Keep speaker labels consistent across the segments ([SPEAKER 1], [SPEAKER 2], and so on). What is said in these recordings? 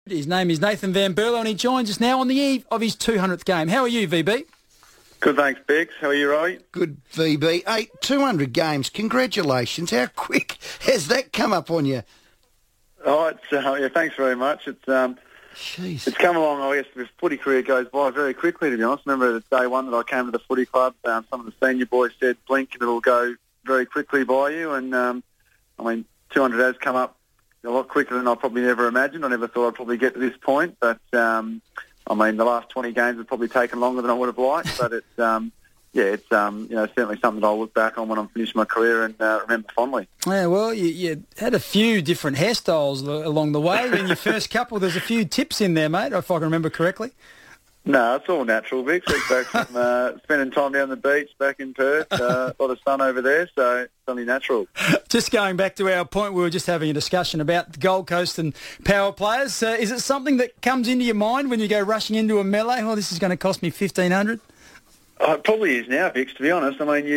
[SPEAKER 1] His name is Nathan Van Berlo and he joins us now on the eve of his 200th game. How are you, VB?
[SPEAKER 2] Good, thanks, Bex. How are you, Roy?
[SPEAKER 3] Good, VB. Hey, 200 games. Congratulations. How quick has that come up on you?
[SPEAKER 2] Oh, it's thanks very much. It's come along, I guess, the footy career goes by very quickly, to be honest. I remember the day one that I came to the footy club, some of the senior boys said, blink and it'll go very quickly by you. And, 200 has come up a lot quicker than I probably ever imagined. I never thought I'd probably get to this point, but the last 20 games have probably taken longer than I would have liked. But it's certainly something that I'll look back on when I'm finished my career and remember fondly.
[SPEAKER 1] Yeah, well, you had a few different hairstyles along the way. In your first couple, there's a few tips in there, mate, if I can remember correctly.
[SPEAKER 2] No, it's all natural, Vic. Back from spending time down the beach back in Perth. A lot of sun over there, so it's only natural.
[SPEAKER 1] Just going back to our point, we were just having a discussion about the Gold Coast and power players. Is it something that comes into your mind when you go rushing into a melee? Oh, this is going to cost me $1,500?
[SPEAKER 2] It probably is now, Vic, to be honest. I mean,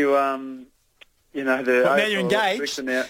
[SPEAKER 2] now
[SPEAKER 1] you're engaged.
[SPEAKER 2] Now.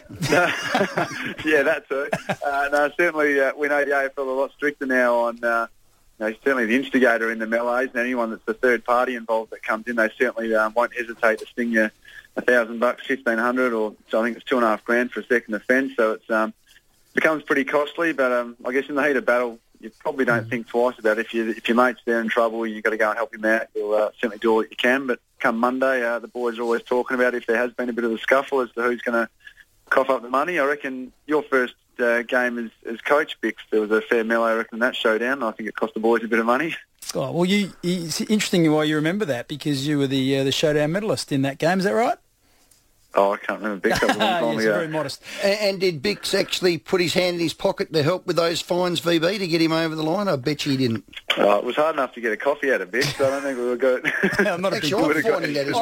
[SPEAKER 2] Yeah, that too. Certainly we know the AFL are a lot stricter now on... certainly the instigator in the melees, and anyone that's the third party involved that comes in, they certainly won't hesitate to sting you $1,000, $1,500, or so I think it's $2,500 for a second offence. So it becomes pretty costly. But I guess in the heat of battle, you probably don't think twice about it. If your mate's there in trouble, you've got to go and help him out. You'll certainly do all that you can. But come Monday, the boys are always talking about if there has been a bit of a scuffle as to who's going to cough up the money. I reckon your first game as coach, Bix, there was a fair melee, I reckon, in that showdown. I think it cost the boys a bit of money.
[SPEAKER 1] Oh, well, it's interesting why you remember that, because you were the showdown medalist in that game. Is that right?
[SPEAKER 2] Oh, I can't remember. Bix, that was a long time ago.
[SPEAKER 1] Very modest.
[SPEAKER 3] And did Bix actually put his hand in his pocket to help with those fines, VB, to get him over the line? I bet you he didn't.
[SPEAKER 2] It was hard enough to get a coffee out of Bix, so I don't think we were good.
[SPEAKER 1] I'm not a big
[SPEAKER 3] Actually, I'm finding that as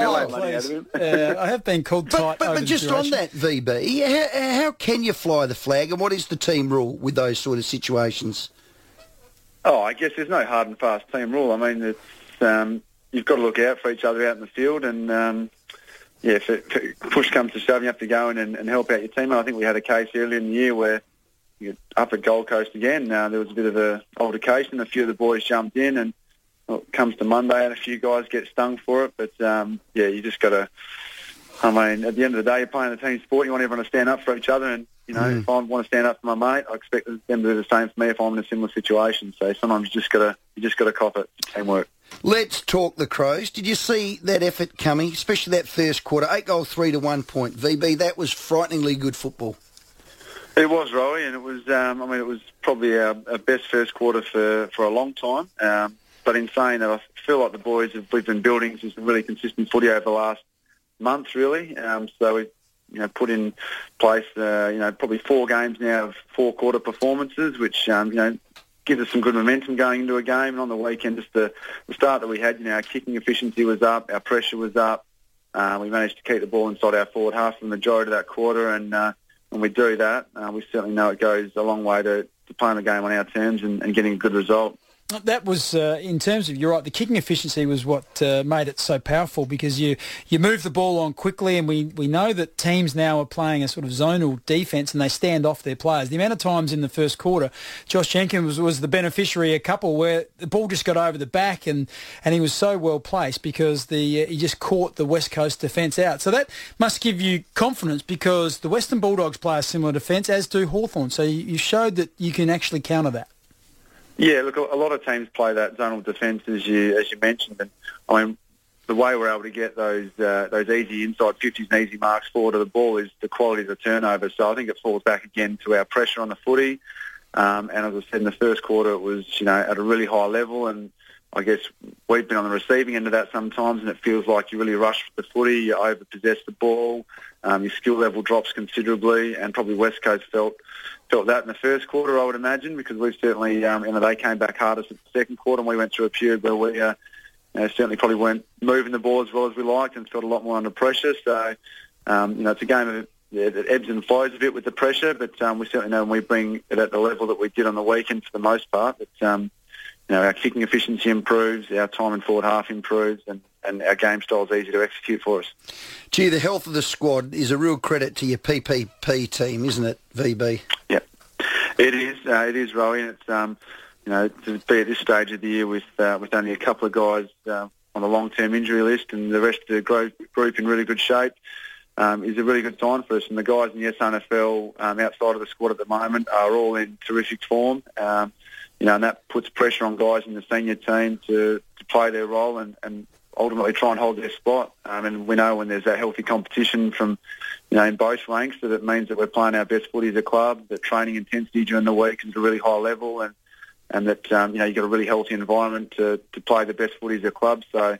[SPEAKER 3] well.
[SPEAKER 1] I have been called tight over
[SPEAKER 3] But just on that, VB, how can you fly the flag, and what is the team rule with those sort of situations?
[SPEAKER 2] Oh, I guess there's no hard and fast team rule. I mean, it's you've got to look out for each other out in the field, and if push comes to shove, you have to go in and help out your team. And I think we had a case earlier in the year where up at Gold Coast again, there was a bit of an altercation. A few of the boys jumped in, and it comes to Monday, and a few guys get stung for it. But you just got to. I mean, at the end of the day, you're playing a team sport. You want everyone to stand up for each other, and if I want to stand up for my mate, I expect them to do the same for me if I'm in a similar situation. So sometimes you just got to cop it. It's teamwork.
[SPEAKER 3] Let's talk the Crows. Did you see that effort coming, especially that first quarter? 8-goal, 3-1 point. VB, that was frighteningly good football.
[SPEAKER 2] It was, Rory, and it was. It was probably our best first quarter for a long time. But in saying that, I feel like the boys we've been building some really consistent footy over the last month, really. So we've put in place probably 4 games now of 4-quarter performances, which gives us some good momentum going into a game. And on the weekend, just the start that we had, our kicking efficiency was up, our pressure was up. We managed to keep the ball inside our forward half for the majority of that quarter, and when we do that, we certainly know it goes a long way to playing the game on our terms and getting a good result.
[SPEAKER 1] That was, in terms of, you're right, the kicking efficiency was what made it so powerful, because you move the ball on quickly, and we know that teams now are playing a sort of zonal defence and they stand off their players. The amount of times in the first quarter, Josh Jenkins was the beneficiary of a couple where the ball just got over the back, and he was so well placed because he just caught the West Coast defence out. So that must give you confidence, because the Western Bulldogs play a similar defence, as do Hawthorn. So you showed that you can actually counter that.
[SPEAKER 2] Yeah, look, a lot of teams play that zonal defence, as you mentioned, and I mean, the way we're able to get those easy inside 50s and easy marks forward of the ball is the quality of the turnover. So I think it falls back again to our pressure on the footy. And as I said, in the first quarter, it was at a really high level, and I guess we've been on the receiving end of that sometimes, and it feels like you really rush the footy, you over-possess the ball, your skill level drops considerably, and probably West Coast felt that in the first quarter, I would imagine, because we've certainly, they came back hardest in the second quarter, and we went through a period where we certainly probably weren't moving the ball as well as we liked and felt a lot more under pressure. So, it's a game of it ebbs and flows a bit with the pressure, but we certainly know when we bring it at the level that we did on the weekend for the most part, that our kicking efficiency improves, our time in forward half improves, and our game style is easy to execute for us.
[SPEAKER 3] Gee, the health of the squad is a real credit to your PPP team, isn't it, VB?
[SPEAKER 2] Yeah, it is. It is, Rowie. And it's to be at this stage of the year with only a couple of guys on the long-term injury list and the rest of the group in really good shape is a really good sign for us. And the guys in the SNFL outside of the squad at the moment are all in terrific form. And that puts pressure on guys in the senior team to play their role and ultimately try and hold their spot. And we know when there's that healthy competition from, in both ranks, that it means that we're playing our best footy as a club, that training intensity during the week is at a really high level, and that, you've got a really healthy environment to play the best footy as a club. So,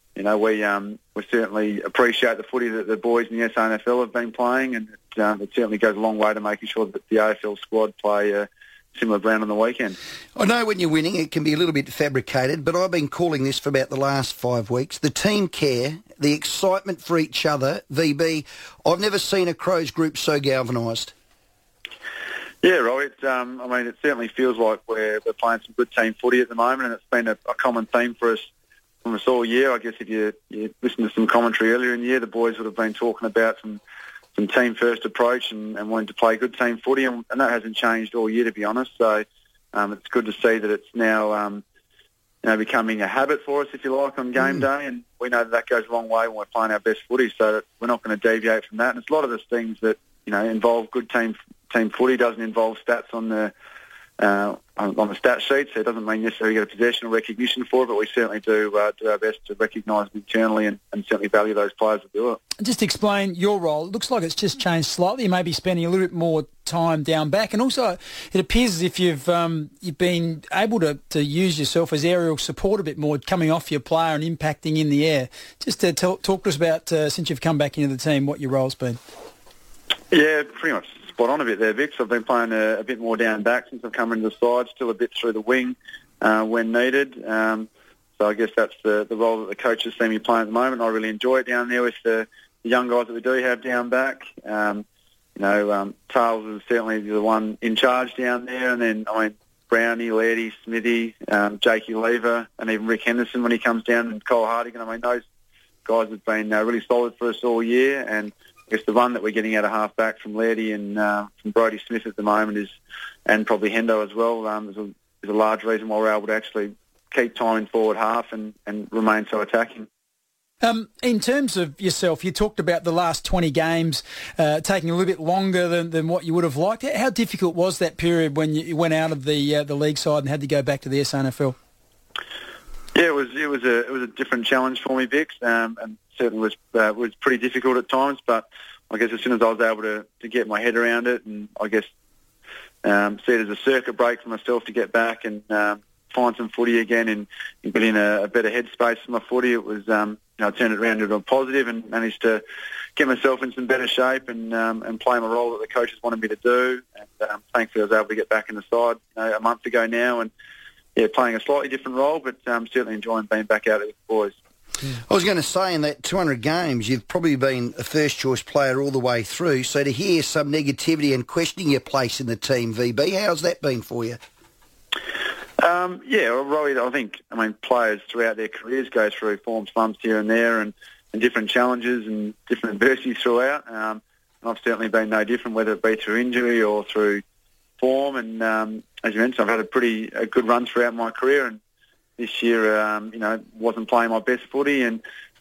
[SPEAKER 2] we certainly appreciate the footy that the boys in the SNFL have been playing, and it certainly goes a long way to making sure that the AFL squad play a similar brand on the weekend.
[SPEAKER 3] I know when you're winning it can be a little bit fabricated, but I've been calling this for about the last 5 weeks. The team care, the excitement for each other, VB. I've never seen a Crows group so galvanised.
[SPEAKER 2] Yeah, right. It certainly feels like we're playing some good team footy at the moment, and it's been a common theme for us from us all year. I guess if you listen to some commentary earlier in the year, the boys would have been talking about some team-first approach and wanting to play good team footy, and that hasn't changed all year, to be honest. So it's good to see that it's now becoming a habit for us, if you like, on game day, and we know that goes a long way when we're playing our best footy, so we're not going to deviate from that. And it's a lot of the things that involve good team footy. Doesn't involve stats on the stat sheet, so it doesn't mean necessarily get a possession or recognition for it, but we certainly do our best to recognise them internally and certainly value those players that do it.
[SPEAKER 1] Just explain your role. It looks like it's just changed slightly. You may be spending a little bit more time down back, and also it appears as if you've been able to use yourself as aerial support a bit more, coming off your player and impacting in the air. Just to talk to us about, since you've come back into the team, what your role's been.
[SPEAKER 2] Yeah, pretty much spot on a bit there, Vic. So I've been playing a bit more down back since I've come into the side, still a bit through the wing when needed. So I guess that's the role that the coaches see me playing at the moment. I really enjoy it down there with the young guys that we do have down back. Tales is certainly the one in charge down there, and then Brownie, Lairdy, Smithy, Jakey Lever, and even Rick Henderson when he comes down, and Cole Hardigan. Those guys have been really solid for us all year, and I guess the run that we're getting out of half-back from Lairdy and from Brodie Smith at the moment and probably Hendo as well, is a large reason why we're able to actually keep time in forward half and remain so attacking.
[SPEAKER 1] In terms of yourself, you talked about the last 20 games taking a little bit longer than what you would have liked. How difficult was that period when you went out of the league side and had to go back to the SNFL?
[SPEAKER 2] Yeah, it was a different challenge for me, Vix, and certainly was pretty difficult at times. But I guess as soon as I was able to get my head around it, and I guess see it as a circuit break for myself to get back and find some footy again and get in a better headspace for my footy, it was I turned it around into a positive and managed to get myself in some better shape and play my role that the coaches wanted me to do. And thankfully, I was able to get back in the side a month ago now, and playing a slightly different role, but certainly enjoying being back out with the boys.
[SPEAKER 3] I was going to say, in that 200 games, you've probably been a first-choice player all the way through, so to hear some negativity and questioning your place in the team, VB, how's that been for you? Rory, I think, players throughout their careers go through form slumps here and there and different challenges and different adversities throughout. And I've certainly been no different, whether it be through injury or through form. And as you mentioned, I've had a good run throughout my career, and this year, wasn't playing my best footy, and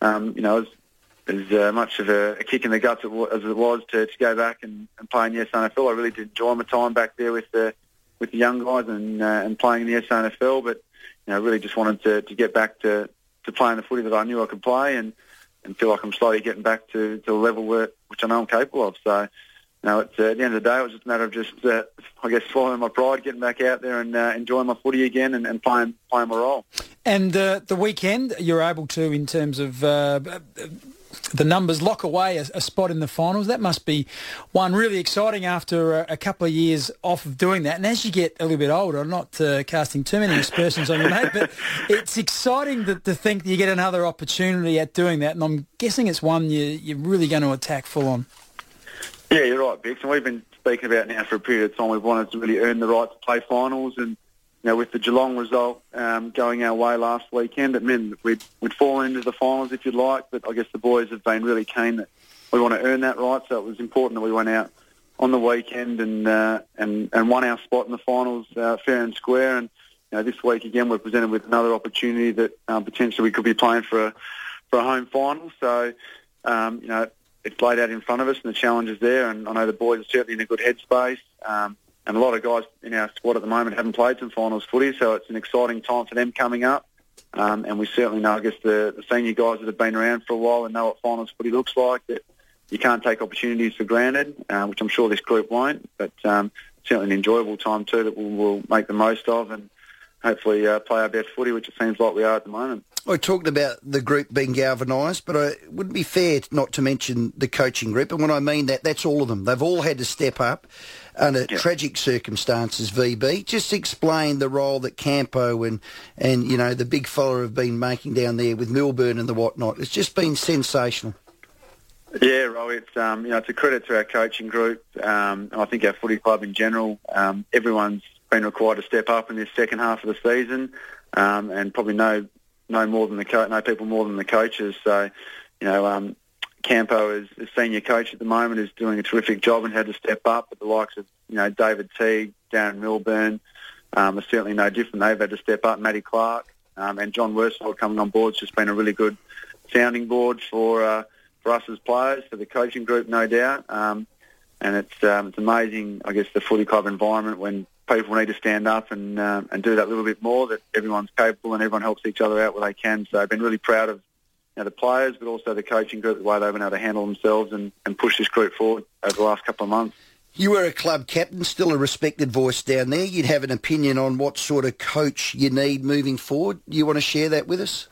[SPEAKER 3] as much of a kick in the guts as it was to go back and play in the SNFL. I really did enjoy my time back there with the young guys and playing in the SNFL, but really just wanted to get back to playing the footy that I knew I could play, and feel like I'm slowly getting back to the level which I know I'm capable of. So, at the end of the day, it was just a matter of just, swallowing my pride, getting back out there and enjoying my footy again and playing my role. And
[SPEAKER 1] the weekend, you're able to, in terms of the numbers, lock away a spot in the finals. That must be one really exciting after a couple of years off of doing that. And as you get a little bit older, I'm not casting too many aspersions on you, mate, but it's exciting to think that you get another opportunity at doing that. And I'm guessing it's one you're really going to attack full on.
[SPEAKER 2] Yeah, you're right, Bix. And we've been speaking about now for a period of time. We've wanted to really earn the right to play finals. And, with the Geelong result going our way last weekend, it meant we'd fallen into the finals, if you'd like. But I guess the boys have been really keen that we want to earn that right. So it was important that we went out on the weekend and won our spot in the finals fair and square. And this week again we're presented with another opportunity that potentially we could be playing for a home final. So, it's laid out in front of us and the challenge is there, and I know the boys are certainly in a good headspace. And a lot of guys in our squad at the moment haven't played some finals footy, so it's an exciting time for them coming up. And we certainly know, I guess, the senior guys that have been around for a while and know what finals footy looks like, that you can't take opportunities for granted, which I'm sure this group won't, but certainly an enjoyable time too that we'll make the most of and hopefully play our best footy, which it seems like we are at the moment.
[SPEAKER 4] I talked about the group being galvanised, but it wouldn't be fair not to mention the coaching group. And when I mean that, that's all of them. They've all had to step up under tragic circumstances, VB. Just explain the role that Campo and the big fella have been making down there with Milburn and the whatnot. It's just been sensational.
[SPEAKER 2] Yeah, Roy, it's it's a credit to our coaching group, and I think our footy club in general. Everyone's been required to step up in this second half of the season, and probably know more than know people more than the coaches. So, Campo as senior coach at the moment is doing a terrific job and had to step up. But the likes of David Teague, Darren Milburn are certainly no different. They've had to step up. Matty Clark and John Worsfold coming on board has just been a really good sounding board for us as players, for the coaching group, no doubt. And it's amazing, I guess, the footy club environment when people need to stand up and do that little bit more, that everyone's capable and everyone helps each other out where they can. So I've been really proud of the players, but also the coaching group, the way they've been able to handle themselves and push this group forward over the last couple of months.
[SPEAKER 4] You were a club captain, still a respected voice down there. You'd have an opinion on what sort of coach you need moving forward. You want to share that with us?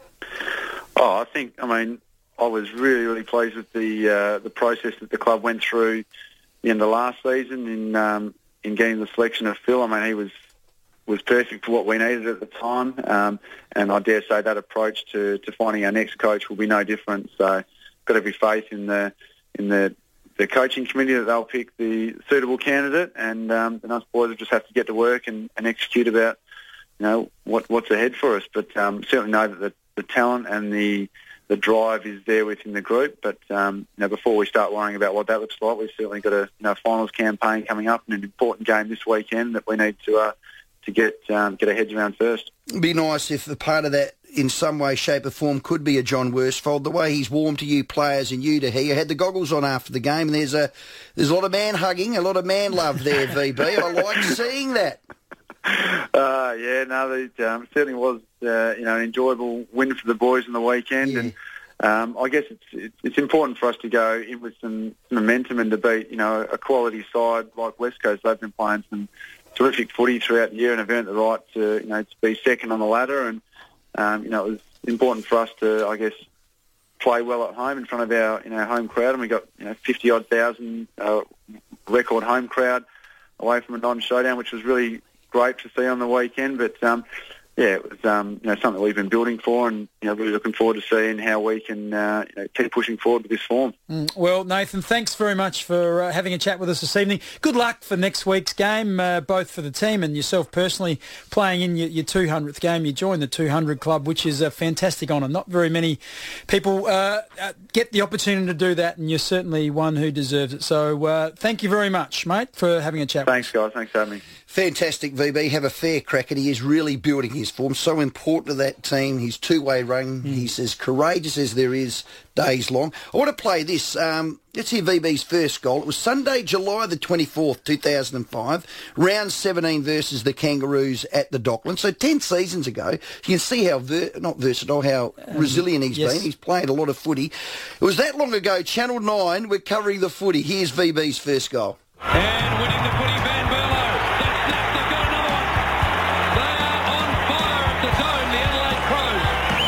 [SPEAKER 2] I was really, really pleased with the process that the club went through the end of last season in getting the selection of Phil. He was perfect for what we needed at the time, and I dare say that approach to finding our next coach will be no different. So, got every faith in the coaching committee that they'll pick the suitable candidate, and us boys will just have to get to work and execute about what's ahead for us. But certainly know that the talent and the drive is there within the group, but before we start worrying about what that looks like, we've certainly got a finals campaign coming up and an important game this weekend that we need to get our heads around first.
[SPEAKER 4] It'd be nice if the part of that, in some way, shape or form, could be a John Worsfold. The way he's warmed to you players and you to hear. You had the goggles on after the game, and there's a lot of man hugging, a lot of man love there, VB. I like seeing that.
[SPEAKER 2] It certainly was an enjoyable win for the boys on the weekend, and I guess it's important for us to go in with some momentum and to beat a quality side like West Coast. They've been playing some terrific footy throughout the year and have earned the right to be second on the ladder, and it was important for us to, I guess, play well at home in front of our home crowd, and we got 50-odd thousand record home crowd away from a non-showdown, which was really great to see on the weekend. But it was something we've been building for, and really looking forward to seeing how we can keep pushing forward with this form.
[SPEAKER 1] Well, Nathan, thanks very much for having a chat with us this evening. Good luck for next week's game, both for the team and yourself personally, playing in your 200th game. You joined the 200 Club, which is a fantastic honour. Not very many people get the opportunity to do that, and you're certainly one who deserves it. So thank you very much, mate, for having a chat with us.
[SPEAKER 2] Thanks, guys. Thanks for having me.
[SPEAKER 4] Fantastic, VB. Have a fair crack, and he is really building his form. So important to that team. His two-way run. He's as courageous as there is days long. I want to play this. Let's hear VB's first goal. It was Sunday, July the 24th, 2005. Round 17 versus the Kangaroos at the Docklands. So 10 seasons ago. You can see how, how resilient he's been. He's played a lot of footy. It was that long ago. Channel 9, we're covering the footy. Here's VB's first goal.
[SPEAKER 5] And winning the footy, Van Berlo. That's snapped. They've got another one. They are on fire at the zone, the Adelaide Crows.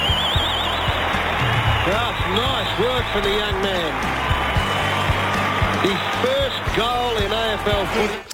[SPEAKER 5] Just nice work for the young man. His first goal in AFL footy.